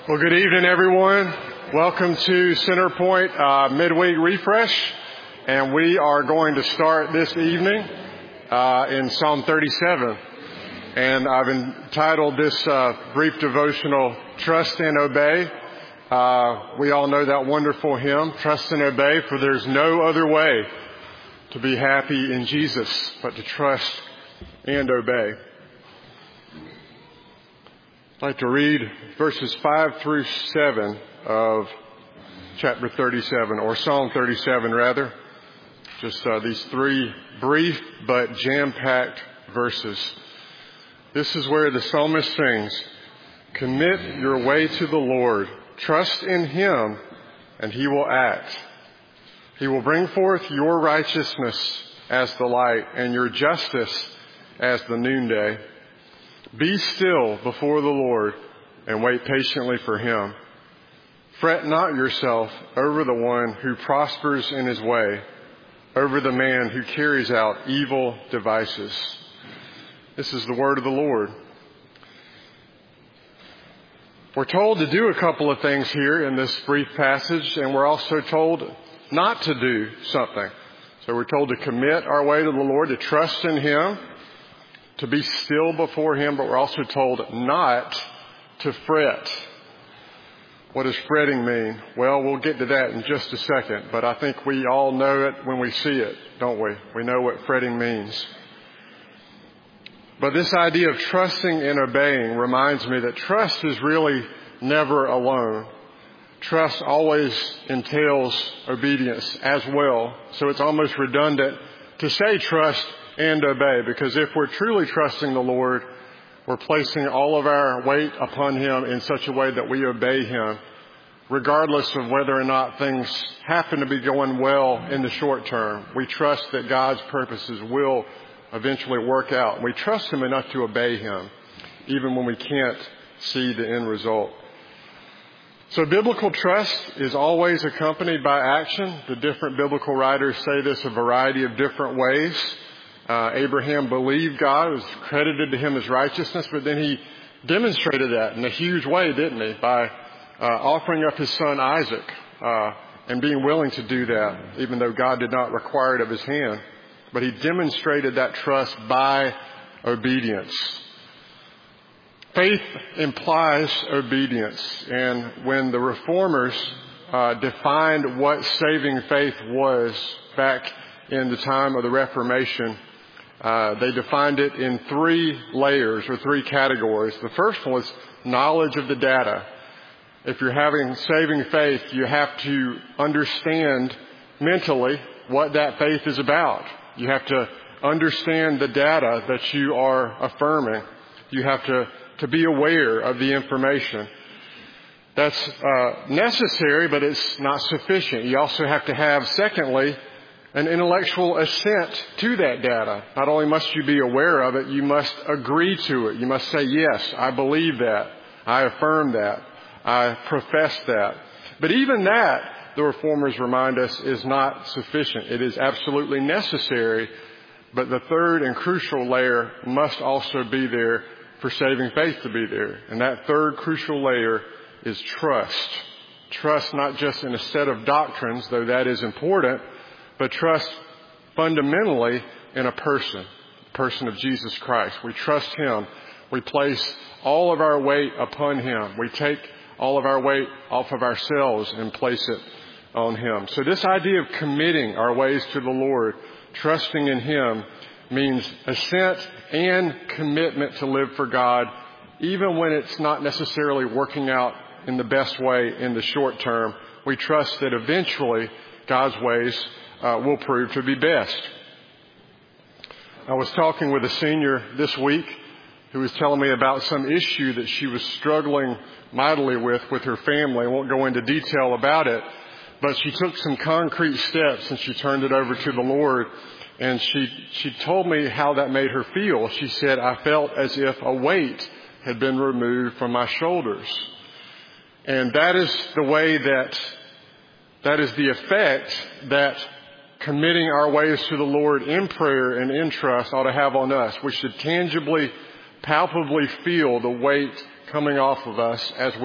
Well, good evening, everyone. Welcome to Centerpoint Midweek Refresh. And we are going to start this evening in Psalm 37. And I've entitled this brief devotional, Trust and Obey. We all know that wonderful hymn, Trust and Obey, for there's no other way to be happy in Jesus but to trust and obey. I'd like to read verses 5 through 7 of chapter 37, or Psalm 37 rather. Just these three brief but jam-packed verses. This is where the psalmist sings, "Commit your way to the Lord. Trust in Him, and He will act. He will bring forth your righteousness as the light, and your justice as the noonday. Be still before the Lord and wait patiently for Him. Fret not yourself over the one who prospers in his way, over the man who carries out evil devices." This is the word of the Lord. We're told to do a couple of things here in this brief passage, and we're also told not to do something. So we're told to commit our way to the Lord, to trust in Him, to be still before Him, but we're also told not to fret. What does fretting mean? Well, we'll get to that in just a second, but I think we all know it when we see it, don't we? We know what fretting means. But this idea of trusting and obeying reminds me that trust is really never alone. Trust always entails obedience as well, so it's almost redundant to say trust and obey, because if we're truly trusting the Lord, we're placing all of our weight upon Him in such a way that we obey Him, regardless of whether or not things happen to be going well in the short term. We trust that God's purposes will eventually work out. We trust Him enough to obey Him, even when we can't see the end result. So biblical trust is always accompanied by action. The different biblical writers say this a variety of different ways. Abraham believed God, it was credited to him as righteousness, but then he demonstrated that in a huge way, didn't he? By offering up his son Isaac and being willing to do that, even though God did not require it of his hand. But he demonstrated that trust by obedience. Faith implies obedience, and when the Reformers defined what saving faith was back in the time of the Reformation, they defined it in three layers or three categories. The first one was knowledge of the data. If you're having saving faith, you have to understand mentally what that faith is about. You have to understand the data that you are affirming. You have to be aware of the information. That's necessary, but it's not sufficient. You also have to have, secondly, an intellectual assent to that data. Not only must you be aware of it, you must agree to it. You must say, yes, I believe that. I affirm that. I profess that. But even that, the Reformers remind us, is not sufficient. It is absolutely necessary, but the third and crucial layer must also be there for saving faith to be there. And that third crucial layer is trust. Trust not just in a set of doctrines, though that is important, but trust fundamentally in a person, the person of Jesus Christ. We trust Him. We place all of our weight upon Him. We take all of our weight off of ourselves and place it on Him. So this idea of committing our ways to the Lord, trusting in Him, means assent and commitment to live for God, even when it's not necessarily working out in the best way in the short term. We trust that eventually God's ways will prove to be best. I was talking with a senior this week who was telling me about some issue that she was struggling mightily with her family. I won't go into detail about it, but she took some concrete steps and she turned it over to the Lord. And she told me how that made her feel. She said, I felt as if a weight had been removed from my shoulders. And that is the way that is the effect that committing our ways to the Lord in prayer and in trust ought to have on us. We should tangibly, palpably feel the weight coming off of us as we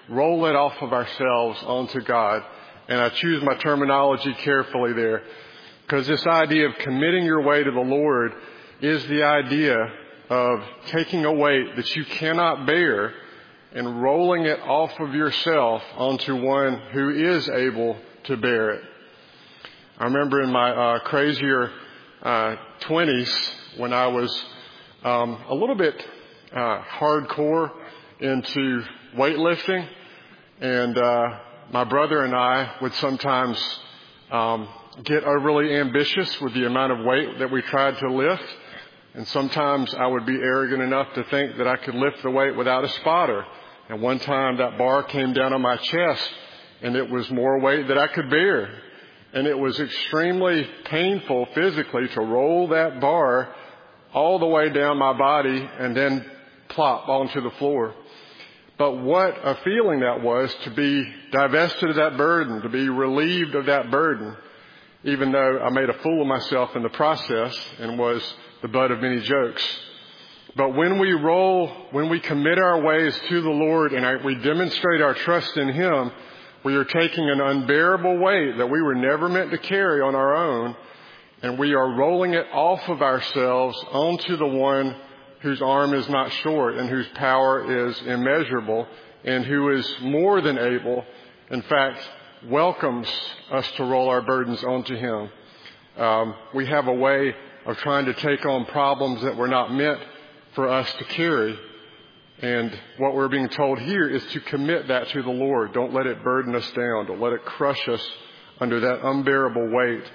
roll it off of ourselves onto God. And I choose my terminology carefully there, because this idea of committing your way to the Lord is the idea of taking a weight that you cannot bear and rolling it off of yourself onto one who is able to bear it. I remember in my crazier 20s when I was a little bit hardcore into weightlifting, and my brother and I would sometimes get overly ambitious with the amount of weight that we tried to lift. And sometimes I would be arrogant enough to think that I could lift the weight without a spotter. And one time that bar came down on my chest, and it was more weight than I could bear. And it was extremely painful physically to roll that bar all the way down my body and then plop onto the floor. But what a feeling that was, to be divested of that burden, to be relieved of that burden, even though I made a fool of myself in the process and was the butt of many jokes. But when we commit our ways to the Lord and we demonstrate our trust in Him, we are taking an unbearable weight that we were never meant to carry on our own, and we are rolling it off of ourselves onto the one whose arm is not short and whose power is immeasurable and who is more than able, in fact, welcomes us to roll our burdens onto Him. We have a way of trying to take on problems that were not meant for us to carry. And what we're being told here is to commit that to the Lord. Don't let it burden us down. Don't let it crush us under that unbearable weight.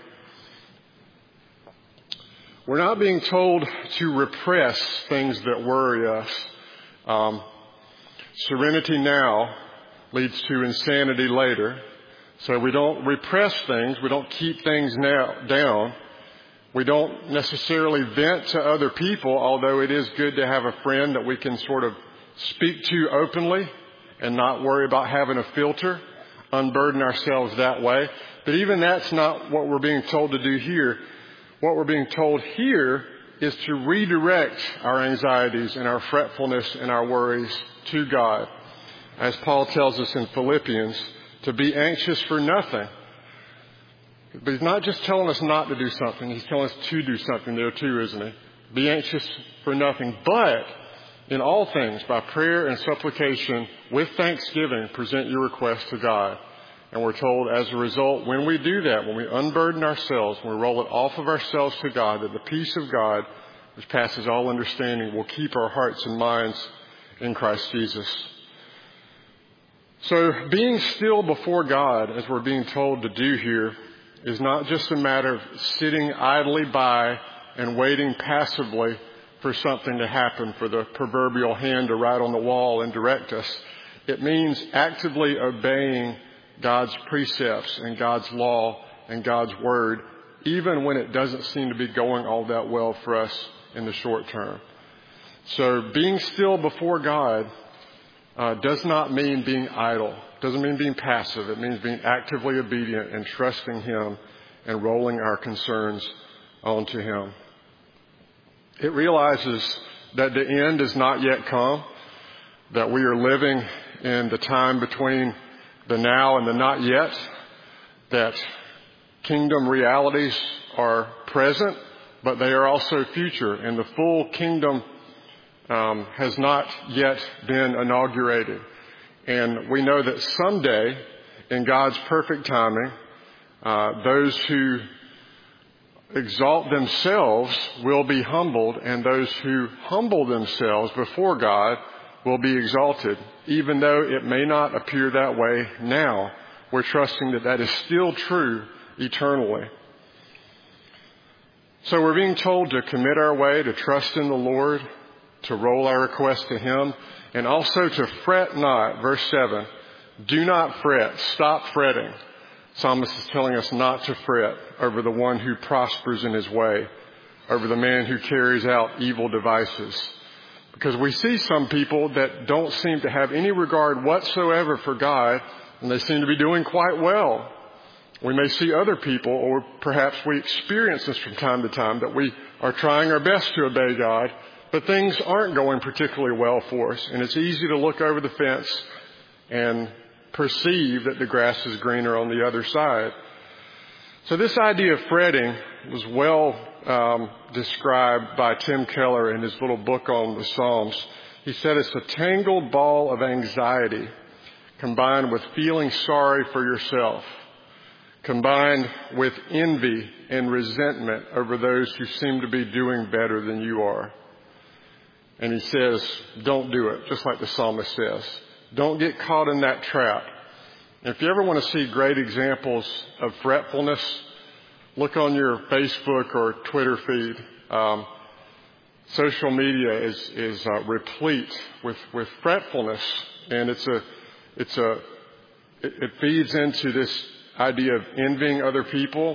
We're not being told to repress things that worry us. Serenity now leads to insanity later. So we don't repress things. We don't keep things down. We don't necessarily vent to other people, although it is good to have a friend that we can sort of speak to openly and not worry about having a filter, unburden ourselves that way. But even that's not what we're being told to do here. What we're being told here is to redirect our anxieties and our fretfulness and our worries to God. As Paul tells us in Philippians, to be anxious for nothing. But he's not just telling us not to do something. He's telling us to do something there too, isn't he? Be anxious for nothing, but in all things, by prayer and supplication, with thanksgiving, present your requests to God. And we're told as a result, when we do that, when we unburden ourselves, when we roll it off of ourselves to God, that the peace of God, which passes all understanding, will keep our hearts and minds in Christ Jesus. So being still before God, as we're being told to do here, is not just a matter of sitting idly by and waiting passively for something to happen, for the proverbial hand to write on the wall and direct us. It means actively obeying God's precepts and God's law and God's word, even when it doesn't seem to be going all that well for us in the short term. So being still before God does not mean being idle. Doesn't mean being passive. It means being actively obedient and trusting Him and rolling our concerns onto Him. It realizes that the end is not yet come, that we are living in the time between the now and the not yet, that kingdom realities are present, but they are also future, and the full kingdom has not yet been inaugurated. And we know that someday, in God's perfect timing, those who exalt themselves will be humbled, and those who humble themselves before God will be exalted. Even though it may not appear that way now, we're trusting that that is still true eternally. So we're being told to commit our way, to trust in the Lord, to roll our request to Him, and also to fret not. Verse 7, do not fret. Stop fretting. Psalmist is telling us not to fret over the one who prospers in his way, over the man who carries out evil devices. Because we see some people that don't seem to have any regard whatsoever for God, and they seem to be doing quite well. We may see other people, or perhaps we experience this from time to time, that we are trying our best to obey God, but things aren't going particularly well for us. And it's easy to look over the fence and perceive that the grass is greener on the other side. So this idea of fretting was well described by Tim Keller in his little book on the Psalms. He said it's a tangled ball of anxiety combined with feeling sorry for yourself, combined with envy and resentment over those who seem to be doing better than you are. And he says, don't do it, just like the psalmist says. Don't get caught in that trap. If you ever want to see great examples of fretfulness, look on your Facebook or Twitter feed. Social media is replete with fretfulness, and it feeds into this idea of envying other people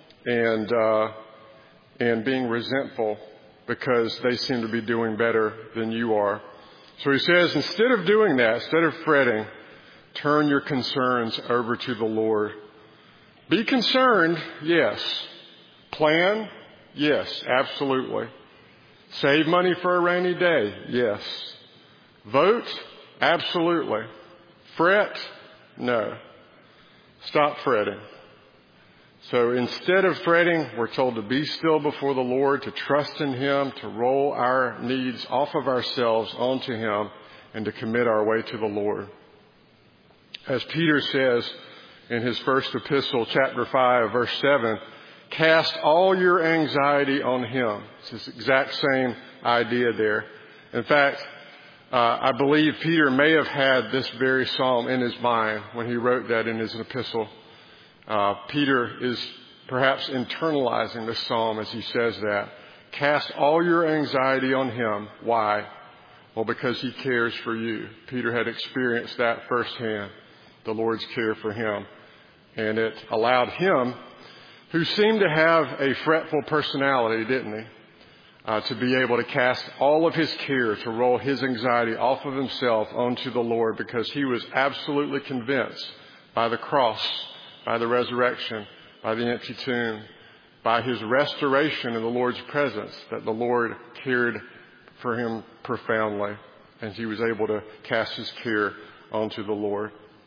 and being resentful because they seem to be doing better than you are. So he says, instead of doing that, instead of fretting, turn your concerns over to the Lord. Be concerned, yes. Plan, yes, absolutely. Save money for a rainy day, yes. Vote, absolutely. Fret, no. Stop fretting. So instead of fretting, we're told to be still before the Lord, to trust in Him, to roll our needs off of ourselves onto Him, and to commit our way to the Lord. As Peter says in his first epistle, chapter 5, verse 7, cast all your anxiety on Him. It's this exact same idea there. In fact, I believe Peter may have had this very psalm in his mind when he wrote that in his epistle. Peter is perhaps internalizing this psalm as he says that. Cast all your anxiety on Him. Why? Well, because He cares for you. Peter had experienced that firsthand, the Lord's care for him. And it allowed him, who seemed to have a fretful personality, didn't he? To be able to cast all of his care, to roll his anxiety off of himself onto the Lord, because he was absolutely convinced by the cross, by the resurrection, by the empty tomb, by his restoration in the Lord's presence, that the Lord cared for him profoundly, and he was able to cast his care onto the Lord.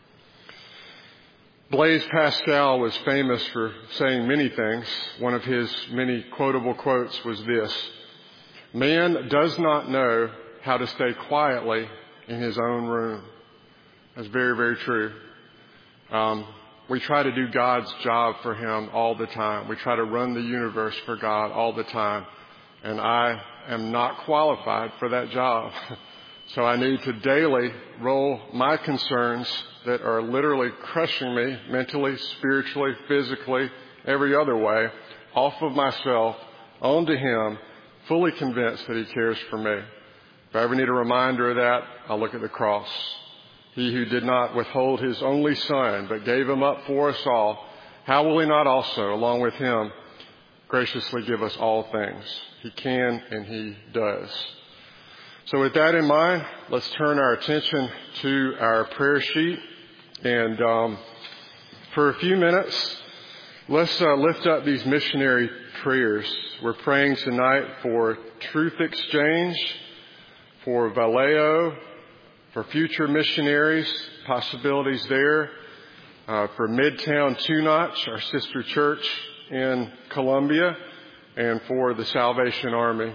Blaise Pascal was famous for saying many things. One of his many quotable quotes was this: man does not know how to stay quietly in his own room. That's very, very true. We try to do God's job for Him all the time. We try to run the universe for God all the time. And I am not qualified for that job. So I need to daily roll my concerns that are literally crushing me mentally, spiritually, physically, every other way, off of myself, onto Him, fully convinced that He cares for me. If I ever need a reminder of that, I'll look at the cross. He who did not withhold His only Son, but gave Him up for us all, how will He not also, along with Him, graciously give us all things? He can and He does. So with that in mind, let's turn our attention to our prayer sheet. And for a few minutes, let's lift up these missionary prayers. We're praying tonight for Truth Exchange, for Vallejo, for future missionaries, possibilities there, for Midtown Two Notch, our sister church in Colombia, and for the Salvation Army.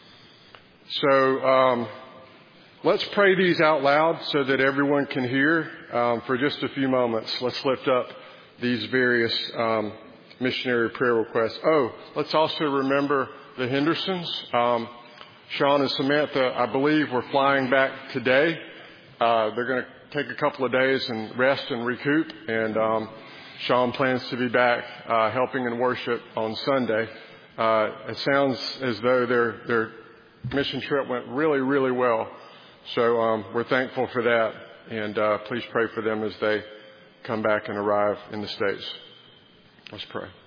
So let's pray these out loud so that everyone can hear for just a few moments. Let's lift up these various missionary prayer requests. Oh, let's also remember the Hendersons. Sean and Samantha, I believe, were flying back today. They're going to take a couple of days and rest and recoup. And Sean plans to be back helping in worship on Sunday. It sounds as though their mission trip went really, really well. So we're thankful for that. And please pray for them as they come back and arrive in the States. Let's pray.